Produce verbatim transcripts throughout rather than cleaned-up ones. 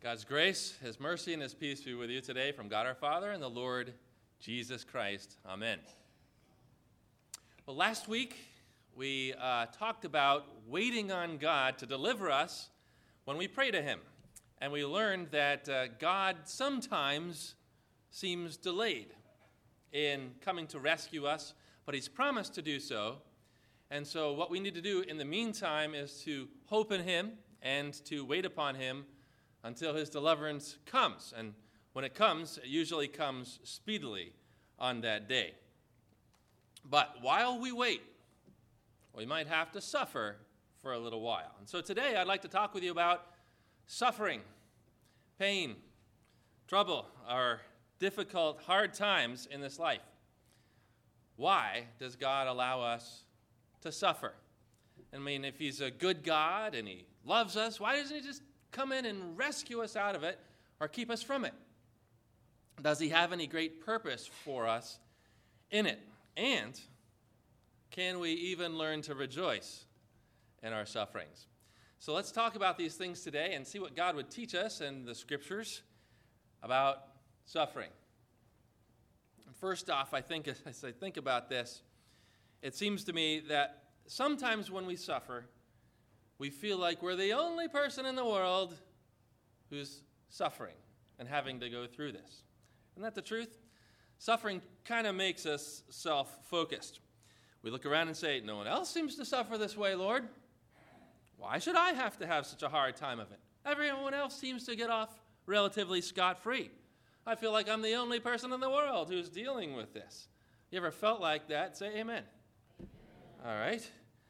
God's grace, His mercy, and His peace be with you today from God our Father and the Lord Jesus Christ. Amen. Well, last week we uh, talked about waiting on God to deliver us when we pray to Him. And we learned that uh, God sometimes seems delayed in coming to rescue us, but He's promised to do so. And so what we need to do in the meantime is to hope in Him and to wait upon Him until His deliverance comes. And when it comes, it usually comes speedily on that day. But while we wait, we might have to suffer for a little while. And so today I'd like to talk with you about suffering, pain, trouble, or difficult, hard times in this life. Why does God allow us to suffer? I mean, if He's a good God and He loves us, why doesn't He just come in and rescue us out of it or keep us from it? Does He have any great purpose for us in it? And can we even learn to rejoice in our sufferings? So let's talk about these things today and see what God would teach us in the Scriptures about suffering. First off, I think as I think about this, it seems to me that sometimes when we suffer, we feel like we're the only person in the world who's suffering and having to go through this. Isn't that the truth? Suffering kind of makes us self-focused. We look around and say, no one else seems to suffer this way, Lord. Why should I have to have such a hard time of it? Everyone else seems to get off relatively scot-free. I feel like I'm the only person in the world who's dealing with this. You ever felt like that? Say amen. All right.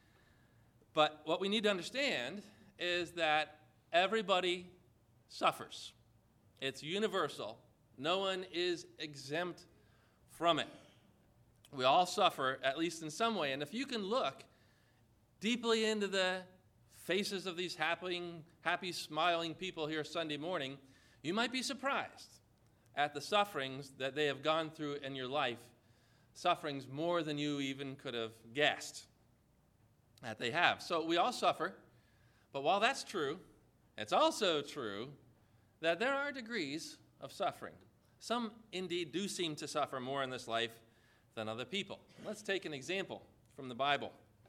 But what we need to understand is that everybody suffers. It's universal. No one is exempt from it. We all suffer, at least in some way. And if you can look deeply into the faces of these happy, happy, smiling people here Sunday morning, you might be surprised at the sufferings that they have gone through in your life, sufferings more than you even could have guessed that they have. So we all suffer, but while that's true, it's also true that there are degrees of suffering. Some indeed do seem to suffer more in this life than other people. Let's take an example from the Bible.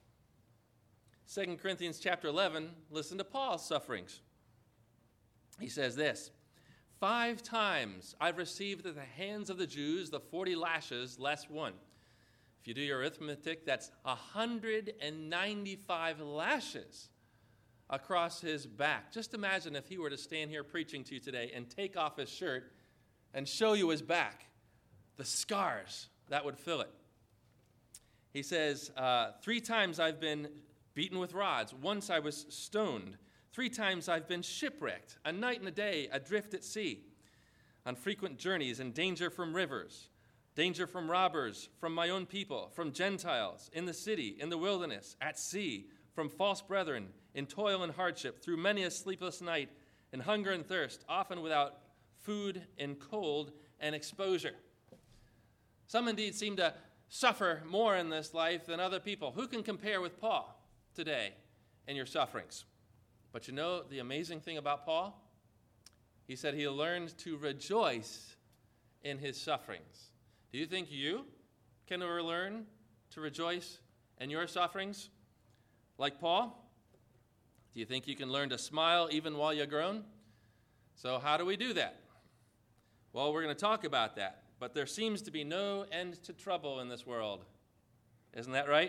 Second Corinthians chapter eleven, listen to Paul's sufferings. He says this, Five times I've received at the hands of the Jews the forty lashes less one. If you do your arithmetic, that's one hundred ninety-five lashes across his back. Just imagine if he were to stand here preaching to you today and take off his shirt and show you his back, the scars that would fill it. He says, uh, three times I've been beaten with rods. Once I was stoned. Three times I've been shipwrecked, a night and a day adrift at sea, on frequent journeys in danger from rivers, danger from robbers, from my own people, from Gentiles, in the city, in the wilderness, at sea, from false brethren, in toil and hardship, through many a sleepless night, in hunger and thirst, often without food, in cold and exposure. Some indeed seem to suffer more in this life than other people. Who can compare with Paul today in your sufferings? But you know the amazing thing about Paul? He said he learned to rejoice in his sufferings. Do you think you can ever learn to rejoice in your sufferings like Paul? Do you think you can learn to smile even while you groan? So how do we do that? Well, we're going to talk about that. But there seems to be no end to trouble in this world. Isn't that right?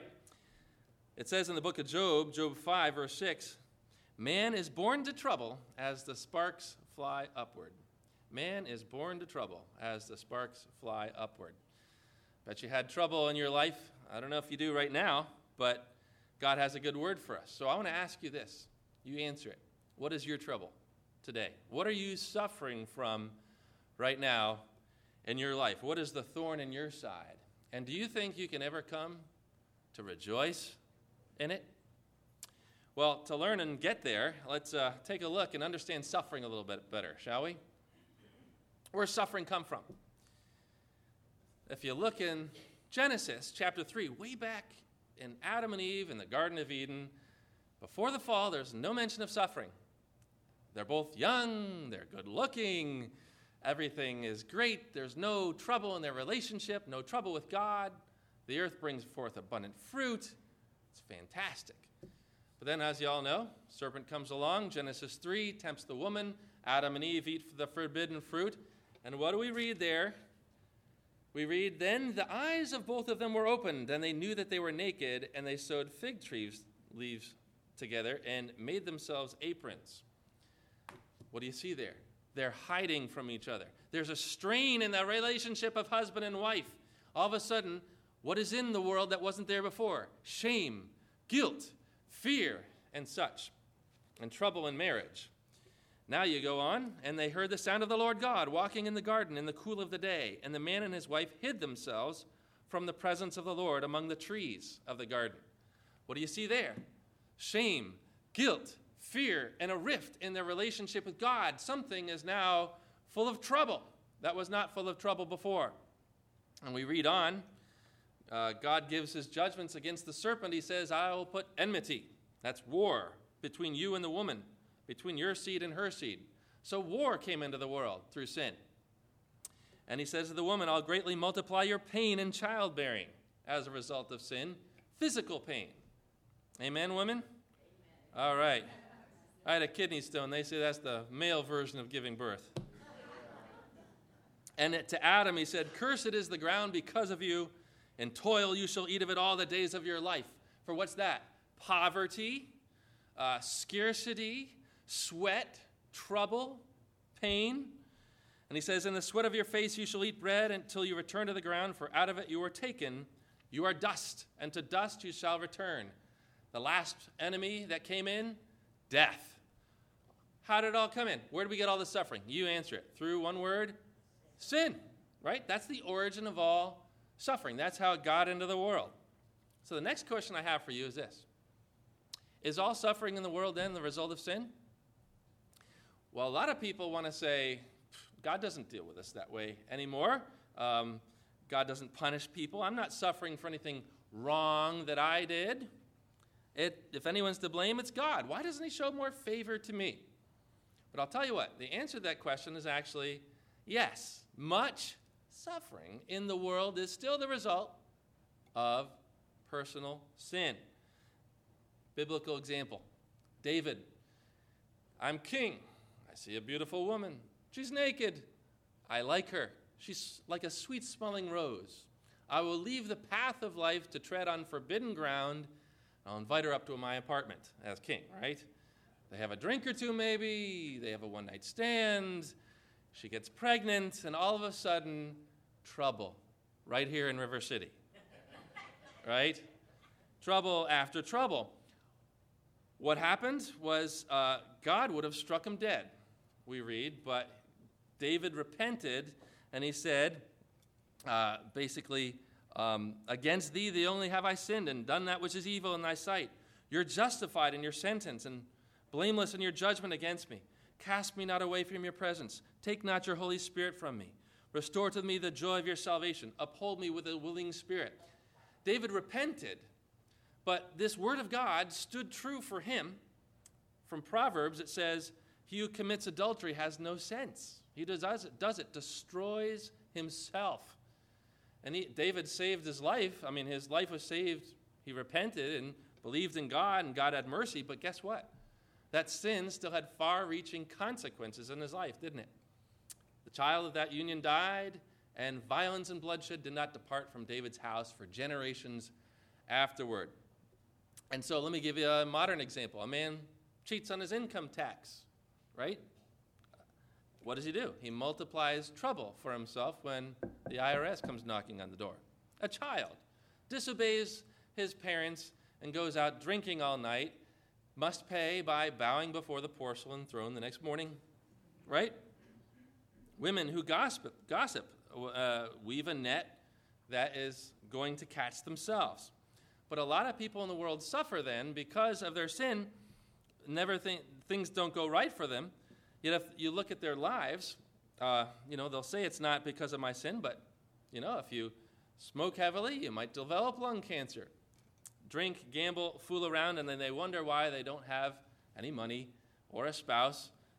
It says in the book of Job, Job five, verse six, Man is born to trouble as the sparks fly upward. Man is born to trouble as the sparks fly upward. Bet you had trouble in your life. I don't know if you do right now, but God has a good word for us. So I want to ask you this. You answer it. What is your trouble today? What are you suffering from right now in your life? What is the thorn in your side? And do you think you can ever come to rejoice in it? Well, to learn and get there, let's uh, take a look and understand suffering a little bit better, shall we? Where does suffering come from? If you look in Genesis chapter three, way back in Adam and Eve in the Garden of Eden, before the fall, there's no mention of suffering. They're both young, they're good looking, everything is great. There's no trouble in their relationship, no trouble with God. The earth brings forth abundant fruit. It's fantastic. But then, as you all know, serpent comes along, Genesis three, tempts the woman. Adam and Eve eat the forbidden fruit. And what do we read there? We read, then the eyes of both of them were opened, and they knew that they were naked, and they sewed fig trees leaves together and made themselves aprons. What do you see there? They're hiding from each other. There's a strain in the relationship of husband and wife. All of a sudden, what is in the world that wasn't there before? Shame, guilt, fear, and such, and trouble in marriage. Now you go on, and they heard the sound of the Lord God walking in the garden in the cool of the day, and the man and his wife hid themselves from the presence of the Lord among the trees of the garden. What do you see there? Shame, guilt, fear, and a rift in their relationship with God. Something is now full of trouble that was not full of trouble before. And we read on, uh, God gives his judgments against the serpent. He says, I will put enmity, that's war, between you and the woman, between your seed and her seed. So war came into the world through sin. And he says to the woman, I'll greatly multiply your pain in childbearing as a result of sin, physical pain. Amen, women? Amen. All right. I had a kidney stone. They say that's the male version of giving birth. And to Adam he said, cursed is the ground because of you, and toil you shall eat of it all the days of your life. For what's that? Poverty, uh, scarcity, sweat, trouble, pain. And he says, in the sweat of your face you shall eat bread until you return to the ground, for out of it you were taken. You are dust, and to dust you shall return. The last enemy that came in, death. How did it all come in? Where did we get all the suffering? You answer it. Through one word, sin, right? That's the origin of all suffering. That's how it got into the world. So the next question I have for you is this. Is all suffering in the world then the result of sin? Well, a lot of people want to say, God doesn't deal with us that way anymore. Um, God doesn't punish people. I'm not suffering for anything wrong that I did. It, if anyone's to blame, it's God. Why doesn't he show more favor to me? But I'll tell you what, the answer to that question is actually yes. Much suffering in the world is still the result of personal sin. Biblical example, David. I'm king. I see a beautiful woman. She's naked. I like her. She's like a sweet-smelling rose. I will leave the path of life to tread on forbidden ground. I'll invite her up to my apartment as king, right? They have a drink or two maybe. They have a one-night stand. She gets pregnant, and all of a sudden, trouble right here in River City, right? Trouble after trouble. What happened was uh, God would have struck him dead, we read, but David repented, and he said, uh, basically, um, against thee, the only have I sinned and done that which is evil in thy sight. You're justified in your sentence and blameless in your judgment against me. Cast me not away from your presence. Take not your Holy Spirit from me. Restore to me the joy of your salvation. Uphold me with a willing spirit. David repented, but this word of God stood true for him. From Proverbs, it says, he who commits adultery has no sense. He does it, does it destroys himself. And he, David saved his life. I mean, his life was saved. He repented and believed in God, and God had mercy. But guess what? That sin still had far-reaching consequences in his life, didn't it? The child of that union died, and violence and bloodshed did not depart from David's house for generations afterward. And so let me give you a modern example. A man cheats on his income tax, right? What does he do? He multiplies trouble for himself when the I R S comes knocking on the door. A child disobeys his parents and goes out drinking all night, must pay by bowing before the porcelain throne the next morning, right? Women who gossip, gossip uh, weave a net that is going to catch themselves. But a lot of people in the world suffer then because of their sin. Never think, things don't go right for them. Yet if you look at their lives, uh, you know, they'll say it's not because of my sin, but, you know, if you smoke heavily, you might develop lung cancer. Drink, gamble, fool around, and then they wonder why they don't have any money or a spouse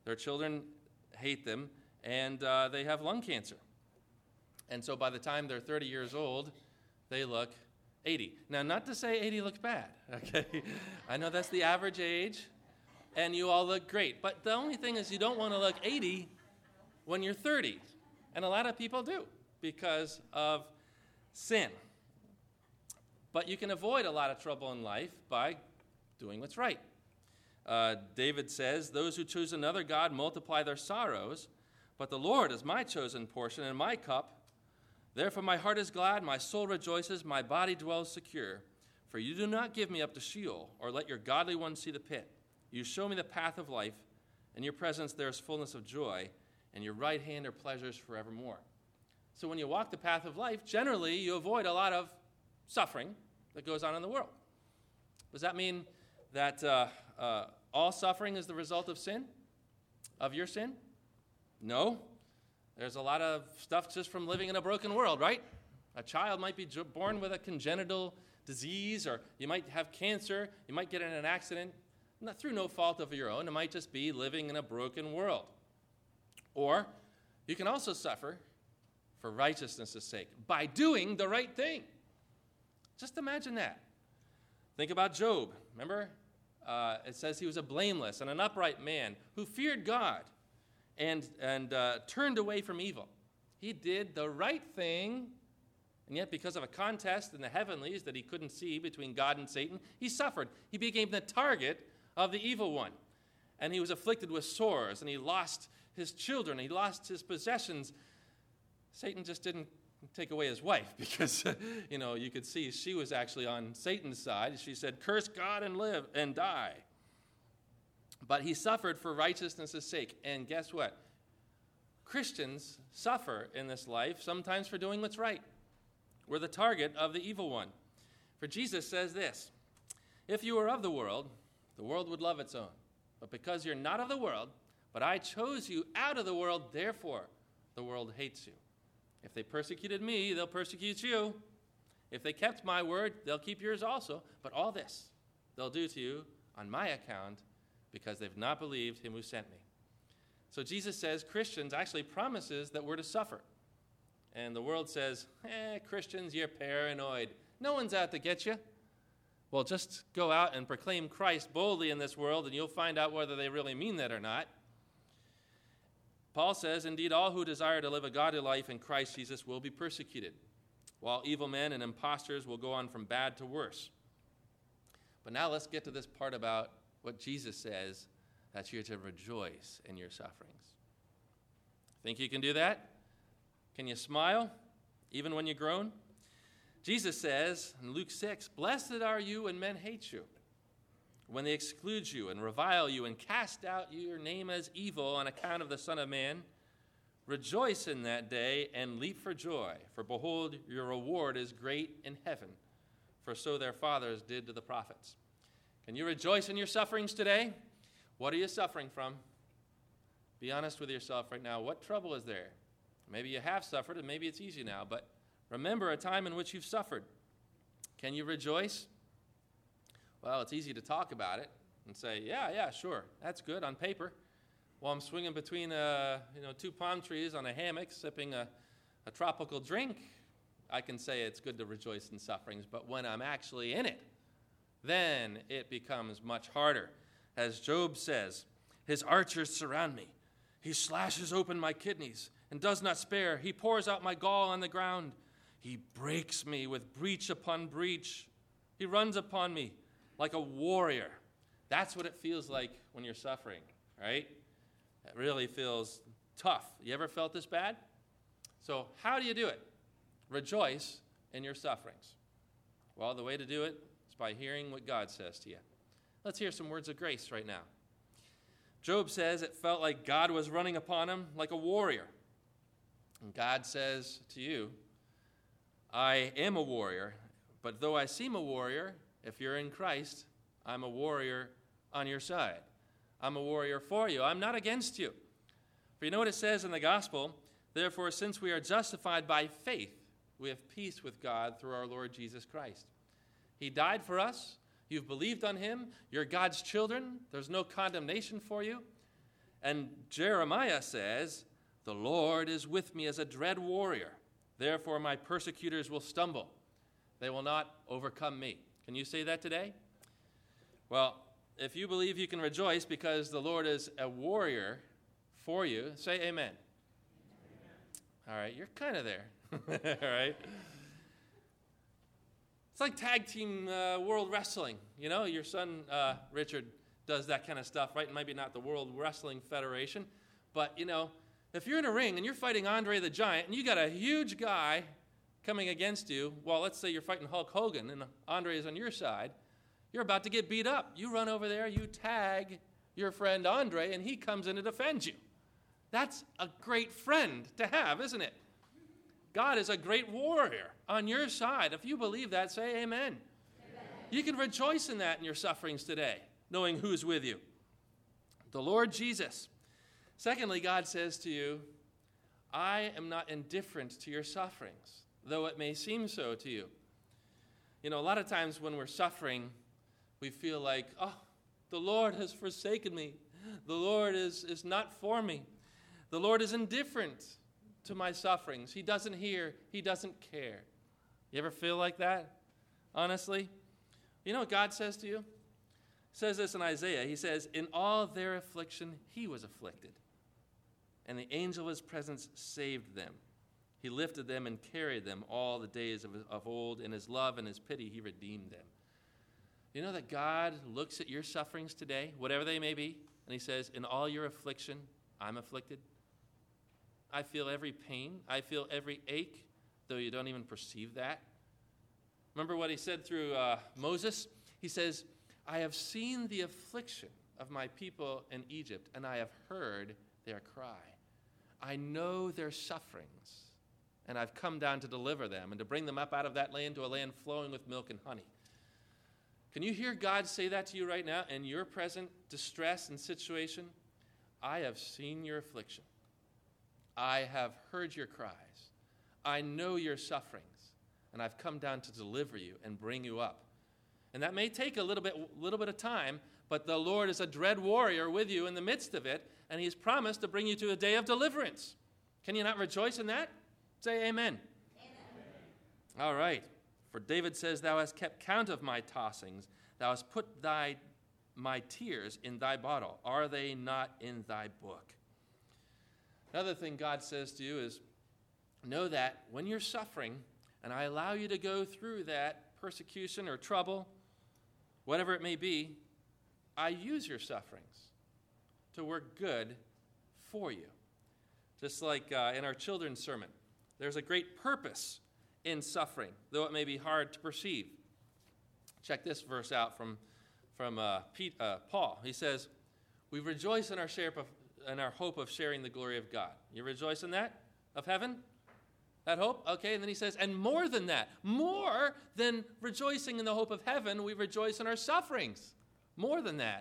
Their children hate them, and uh, they have lung cancer. And so by the time they're thirty years old, they look eighty. Now, not to say eighty looks bad, okay? I know that's the average age, and you all look great. But the only thing is you don't want to look eighty when you're thirty. And a lot of people do because of sin. But you can avoid a lot of trouble in life by doing what's right. Uh, David says, "Those who choose another god multiply their sorrows, but the Lord is my chosen portion and my cup. Therefore my heart is glad, my soul rejoices, my body dwells secure. For you do not give me up to Sheol, or let your godly ones see the pit. You show me the path of life. In your presence there is fullness of joy, and your right hand are pleasures forevermore." So when you walk the path of life, generally you avoid a lot of suffering that goes on in the world. Does that mean that uh, uh, all suffering is the result of sin, of your sin? No. There's a lot of stuff just from living in a broken world, right? A child might be jo- born with a congenital disease, or you might have cancer, you might get in an accident, not through no fault of your own. It might just be living in a broken world. Or you can also suffer for righteousness' sake by doing the right thing. Just imagine that. Think about Job. Remember? Uh, it says he was a blameless and an upright man who feared God and, and uh, turned away from evil. He did the right thing, and yet because of a contest in the heavenlies that he couldn't see between God and Satan, he suffered. He became the target of the evil one. And he was afflicted with sores, and he lost his children, he lost his possessions. Satan just didn't take away his wife because, you know, you could see she was actually on Satan's side. She said, "Curse God and live and die." But he suffered for righteousness' sake. And guess what? Christians suffer in this life sometimes for doing what's right. We're the target of the evil one. For Jesus says this, "If you were of the world, the world would love its own. But because you're not of the world, but I chose you out of the world, therefore the world hates you. If they persecuted me, they'll persecute you. If they kept my word, they'll keep yours also. But all this they'll do to you on my account, because they've not believed him who sent me." So Jesus says Christians actually promises that we're to suffer. And the world says, eh, Christians, you're paranoid. No one's out to get you. Well, just go out and proclaim Christ boldly in this world, and you'll find out whether they really mean that or not. Paul says, "Indeed, all who desire to live a godly life in Christ Jesus will be persecuted, while evil men and impostors will go on from bad to worse." But now let's get to this part about what Jesus says, that you're to rejoice in your sufferings. Think you can do that? Can you smile even when you groan? Jesus says in Luke six, "Blessed are you when men hate you, when they exclude you and revile you and cast out your name as evil on account of the Son of Man. Rejoice in that day and leap for joy, for behold, your reward is great in heaven, for so their fathers did to the prophets." Can you rejoice in your sufferings today? What are you suffering from? Be honest with yourself right now. What trouble is there? Maybe you have suffered, and maybe it's easy now, but remember a time in which you've suffered. Can you rejoice? Well, it's easy to talk about it and say, yeah, yeah, sure, that's good on paper. While I'm swinging between uh, you know, two palm trees on a hammock, sipping a, a tropical drink, I can say it's good to rejoice in sufferings. But when I'm actually in it, then it becomes much harder. As Job says, "His archers surround me. He slashes open my kidneys and does not spare. He pours out my gall on the ground. He breaks me with breach upon breach. He runs upon me like a warrior." That's what it feels like when you're suffering, right? It really feels tough. You ever felt this bad? So how do you do it? Rejoice in your sufferings. Well, the way to do it is by hearing what God says to you. Let's hear some words of grace right now. Job says it felt like God was running upon him like a warrior. And God says to you, "I am a warrior, but though I seem a warrior, if you're in Christ, I'm a warrior on your side. I'm a warrior for you. I'm not against you." For you know what it says in the gospel? "Therefore, since we are justified by faith, we have peace with God through our Lord Jesus Christ." He died for us. You've believed on him. You're God's children. There's no condemnation for you. And Jeremiah says, "The Lord is with me as a dread warrior. Therefore my persecutors will stumble. They will not overcome me." Can you say that today? Well, if you believe you can rejoice because the Lord is a warrior for you, say amen. Amen. All right, you're kind of there. All right. It's like tag team uh, world wrestling. You know, your son, uh, Richard, does that kind of stuff, right? Maybe not the World Wrestling Federation, but, you know, if you're in a ring and you're fighting Andre the Giant and you got a huge guy coming against you, well, let's say you're fighting Hulk Hogan and Andre is on your side, you're about to get beat up. You run over there, you tag your friend Andre, and he comes in to defend you. That's a great friend to have, isn't it? God is a great warrior on your side. If you believe that, say amen. Amen. You can rejoice in that in your sufferings today, knowing who's with you. The Lord Jesus. Secondly, God says to you, "I am not indifferent to your sufferings, though it may seem so to you." You know, a lot of times when we're suffering, we feel like, oh, the Lord has forsaken me. The Lord is, is not for me. The Lord is indifferent to my sufferings. He doesn't hear. He doesn't care. You ever feel like that? Honestly? You know what God says to you? He says this in Isaiah. He says, "In all their affliction, he was afflicted, and the angel of his presence saved them. He lifted them and carried them all the days of, of old. In his love and his pity, he redeemed them." You know that God looks at your sufferings today, whatever they may be, and he says, "In all your affliction, I'm afflicted. I feel every pain. I feel every ache, though you don't even perceive that." Remember what he said through uh, Moses? He says, "I have seen the affliction of my people in Egypt, and I have heard their cry. I know their sufferings, and I've come down to deliver them and to bring them up out of that land to a land flowing with milk and honey." Can you hear God say that to you right now in your present distress and situation? I have seen your affliction. I have heard your cries. I know your sufferings, and I've come down to deliver you and bring you up. And that may take a little bit, little bit of time, but the Lord is a dread warrior with you in the midst of it, and he's promised to bring you to a day of deliverance. Can you not rejoice in that? Say amen. Amen. All right. For David says, "Thou hast kept count of my tossings. Thou hast put thy my tears in thy bottle. Are they not in thy book?" Another thing God says to you is, know that when you're suffering, and I allow you to go through that persecution or trouble, whatever it may be, I use your sufferings to work good for you. Just like uh, in our children's sermon, there's a great purpose in suffering, though it may be hard to perceive. Check this verse out from, from uh, Pete, uh, Paul. He says, "We rejoice in our, share of, in our hope of sharing the glory of God." You rejoice in that? Of heaven? That hope? Okay, and then he says, and more than that, more than rejoicing in the hope of heaven, we rejoice in our sufferings. More than that.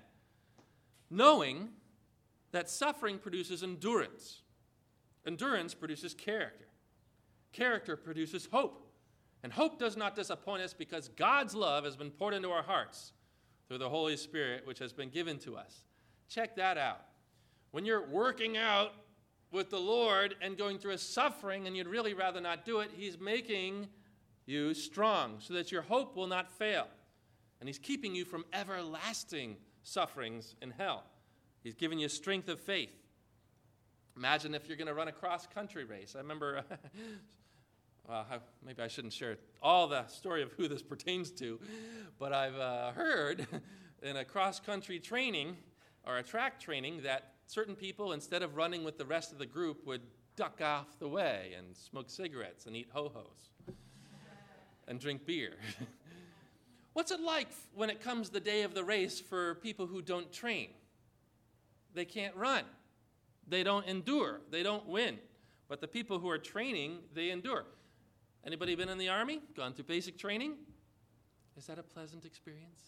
Knowing that suffering produces endurance. Endurance produces character. Character produces hope. And hope does not disappoint us because God's love has been poured into our hearts through the Holy Spirit, which has been given to us. Check that out. When you're working out with the Lord and going through a suffering and you'd really rather not do it, he's making you strong so that your hope will not fail. And he's keeping you from everlasting sufferings in hell. He's giving you strength of faith. Imagine if you're going to run a cross-country race. I remember, well, maybe I shouldn't share all the story of who this pertains to, but I've uh, heard in a cross-country training or a track training that certain people, instead of running with the rest of the group, would duck off the way and smoke cigarettes and eat ho-hos and drink beer. What's it like when it comes the day of the race for people who don't train? They can't run. They don't endure. They don't win. But the people who are training, they endure. Anybody been in the Army? Gone through basic training? Is that a pleasant experience?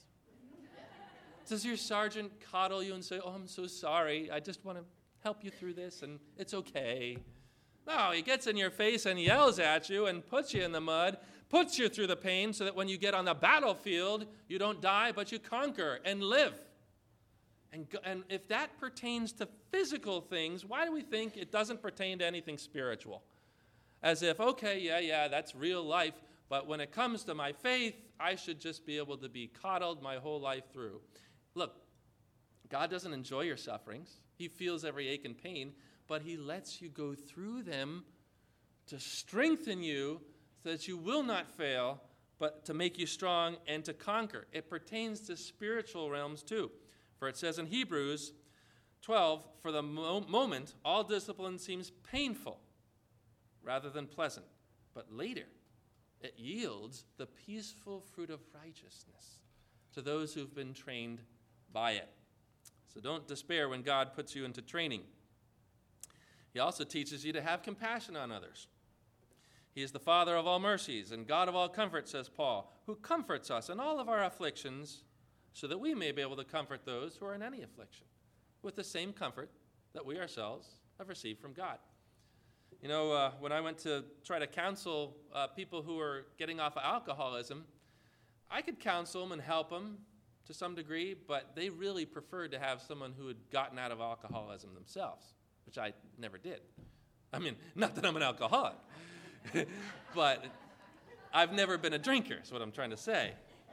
Does your sergeant coddle you and say, "Oh, I'm so sorry. I just want to help you through this, and it's okay"? No, he gets in your face and yells at you and puts you in the mud, puts you through the pain so that when you get on the battlefield, you don't die, but you conquer and live. And, and if that pertains to physical things, why do we think it doesn't pertain to anything spiritual? As if, okay, yeah, yeah, that's real life, but when it comes to my faith, I should just be able to be coddled my whole life through. Look, God doesn't enjoy your sufferings. He feels every ache and pain, but he lets you go through them to strengthen you so that you will not fail, but to make you strong and to conquer. It pertains to spiritual realms too. For it says in Hebrews twelve, for the mo- moment, all discipline seems painful rather than pleasant. But later, it yields the peaceful fruit of righteousness to those who've been trained by it. So don't despair when God puts you into training. He also teaches you to have compassion on others. He is the Father of all mercies and God of all comfort, says Paul, who comforts us in all of our afflictions, so that we may be able to comfort those who are in any affliction with the same comfort that we ourselves have received from God. You know, uh, when I went to try to counsel uh, people who were getting off of alcoholism, I could counsel them and help them to some degree, but they really preferred to have someone who had gotten out of alcoholism themselves, which I never did. I mean, not that I'm an alcoholic, but I've never been a drinker, is what I'm trying to say.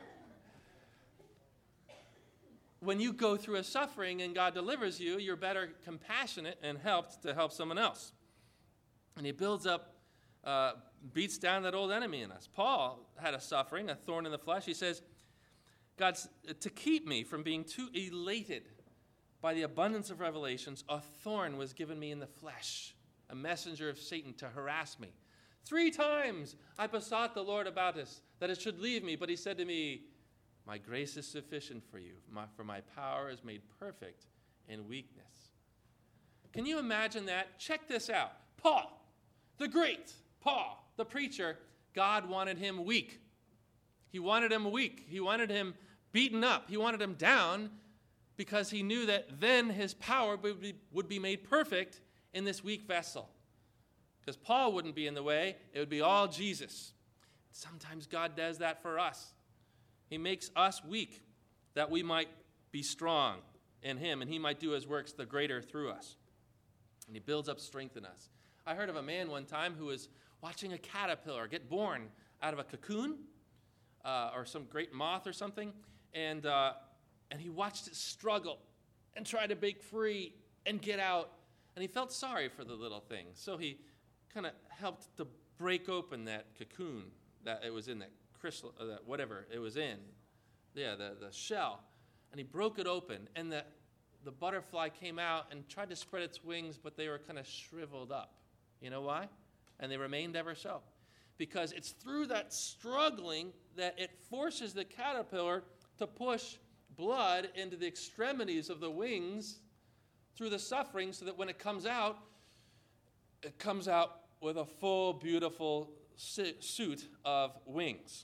When you go through a suffering and God delivers you, you're better compassionate and helped to help someone else. And he builds up, uh, beats down that old enemy in us. Paul had a suffering, a thorn in the flesh. He says, God's to keep me from being too elated by the abundance of revelations, a thorn was given me in the flesh, a messenger of Satan to harass me. Three times I besought the Lord about this, that it should leave me, but he said to me, my grace is sufficient for you, my, for my power is made perfect in weakness. Can you imagine that? Check this out. Paul, the great Paul, the preacher, God wanted him weak. He wanted him weak. He wanted him beaten up. He wanted him down because he knew that then his power would be, would be made perfect in this weak vessel. Because Paul wouldn't be in the way. It would be all Jesus. Sometimes God does that for us. He makes us weak that we might be strong in him, and he might do his works the greater through us. And he builds up strength in us. I heard of a man one time who was watching a caterpillar get born out of a cocoon uh, or some great moth or something, and, uh, and he watched it struggle and try to break free and get out, and he felt sorry for the little thing. So he kind of helped to break open that cocoon that it was in, that crystal, uh, that whatever it was in, yeah, the, the shell, and he broke it open, and the, the butterfly came out and tried to spread its wings, but they were kind of shriveled up. You know why? And they remained ever so. Because it's through that struggling that it forces the caterpillar to push blood into the extremities of the wings through the suffering, so that when it comes out, it comes out with a full, beautiful suit of wings.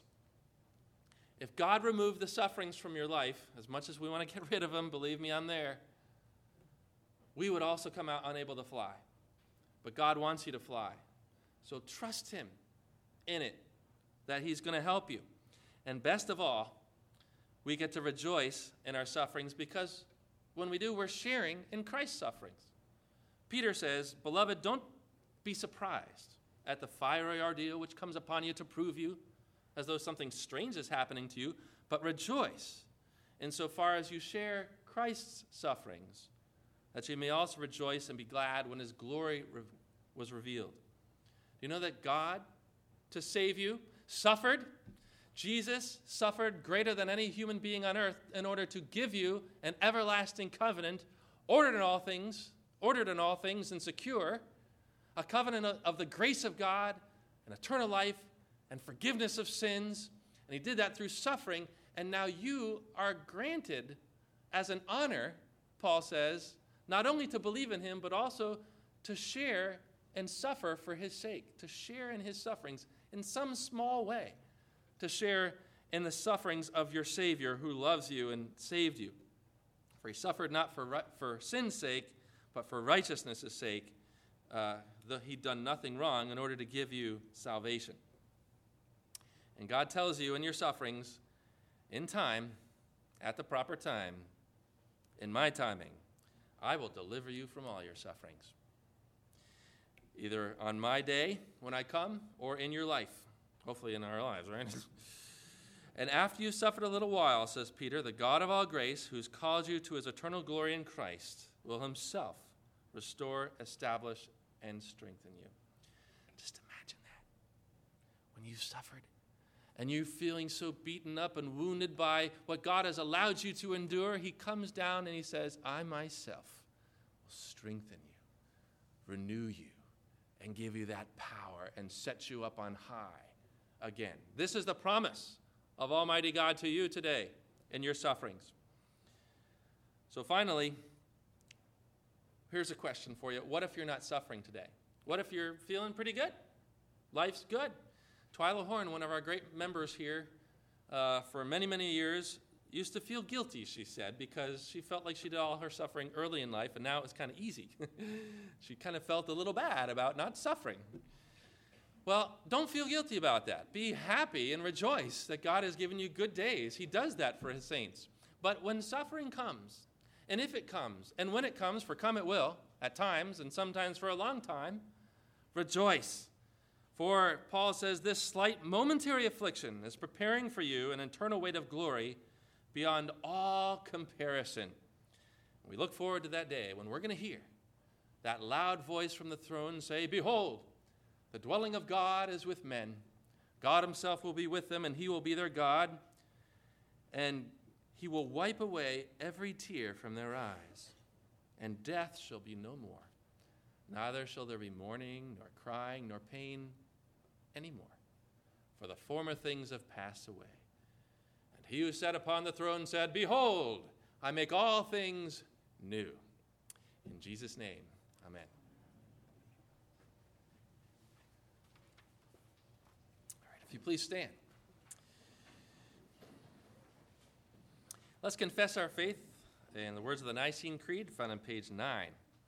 If God removed the sufferings from your life, as much as we want to get rid of them, believe me, I'm there, we would also come out unable to fly. But God wants you to fly. So trust him in it, that he's going to help you. And best of all, we get to rejoice in our sufferings, because when we do, we're sharing in Christ's sufferings. Peter says, beloved, don't be surprised at the fiery ordeal which comes upon you to prove you, as though something strange is happening to you, but rejoice insofar as you share Christ's sufferings, that you may also rejoice and be glad when his glory re- was revealed. Do you know that God, to save you, suffered? Jesus suffered greater than any human being on earth in order to give you an everlasting covenant, ordered in all things, ordered in all things and secure, a covenant of the grace of God and eternal life and forgiveness of sins. And he did that through suffering. And now you are granted as an honor, Paul says, not only to believe in him, but also to share and suffer for his sake, to share in his sufferings in some small way, to share in the sufferings of your Savior who loves you and saved you. For he suffered not for, for sin's sake, but for righteousness' sake, uh, though he'd done nothing wrong, in order to give you salvation. And God tells you in your sufferings, in time, at the proper time, in my timing, I will deliver you from all your sufferings. Either on my day when I come or in your life. Hopefully in our lives, right? And after you suffered a little while, says Peter, the God of all grace, who's called you to his eternal glory in Christ, will himself restore, establish, and strengthen you. Just imagine that. When you've suffered and you're feeling so beaten up and wounded by what God has allowed you to endure, he comes down and he says, I myself will strengthen you, renew you, and give you that power and set you up on high again. This is the promise of Almighty God to you today in your sufferings. So finally, here's a question for you. What if you're not suffering today? What if you're feeling pretty good? Life's good. Twyla Horn, one of our great members here, uh, for many, many years, used to feel guilty, she said, because she felt like she did all her suffering early in life, and now it was kind of easy. She kind of felt a little bad about not suffering. Well, don't feel guilty about that. Be happy and rejoice that God has given you good days. He does that for his saints. But when suffering comes, and if it comes, and when it comes, for come it will, at times, and sometimes for a long time, rejoice. For Paul says this slight momentary affliction is preparing for you an eternal weight of glory beyond all comparison. We look forward to that day when we're going to hear that loud voice from the throne say, behold, the dwelling of God is with men. God himself will be with them, and he will be their God, and he will wipe away every tear from their eyes, and death shall be no more. Neither shall there be mourning, nor crying, nor pain anymore, for the former things have passed away. And he who sat upon the throne said, behold, I make all things new. In Jesus' name, amen. All right, if you please stand. Let's confess our faith in the words of the Nicene Creed, found on page nine.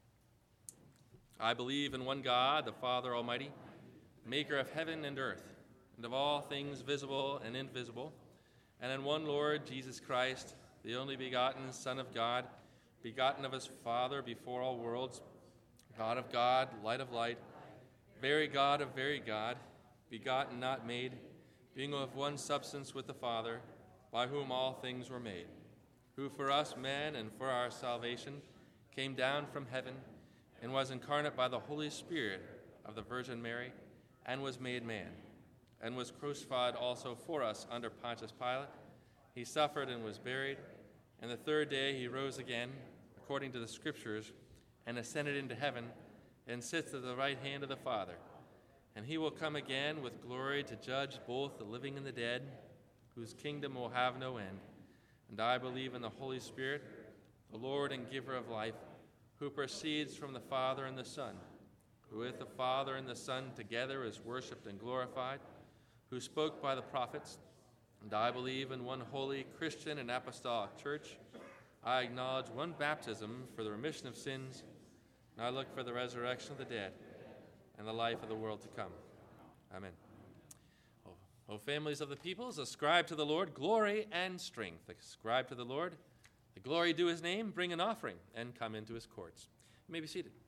I believe in one God, the Father Almighty, maker of heaven and earth, and of all things visible and invisible, and in one Lord Jesus Christ, the only begotten Son of God, begotten of his Father before all worlds, God of God, light of light, very God of very God, begotten, not made, being of one substance with the Father, by whom all things were made, who for us men and for our salvation came down from heaven and was incarnate by the Holy Spirit of the Virgin Mary, and was made man, and was crucified also for us under Pontius Pilate. He suffered and was buried, and the third day he rose again, according to the Scriptures, and ascended into heaven, and sits at the right hand of the Father. And he will come again with glory to judge both the living and the dead, whose kingdom will have no end. And I believe in the Holy Spirit, the Lord and giver of life, who proceeds from the Father and the Son, who with the Father and the Son together is worshipped and glorified, who spoke by the prophets. And I believe in one holy Christian and apostolic church. I acknowledge one baptism for the remission of sins, and I look for the resurrection of the dead and the life of the world to come. Amen. O families of the peoples, ascribe to the Lord glory and strength. Ascribe to the Lord the glory due his name, bring an offering, and come into his courts. You may be seated.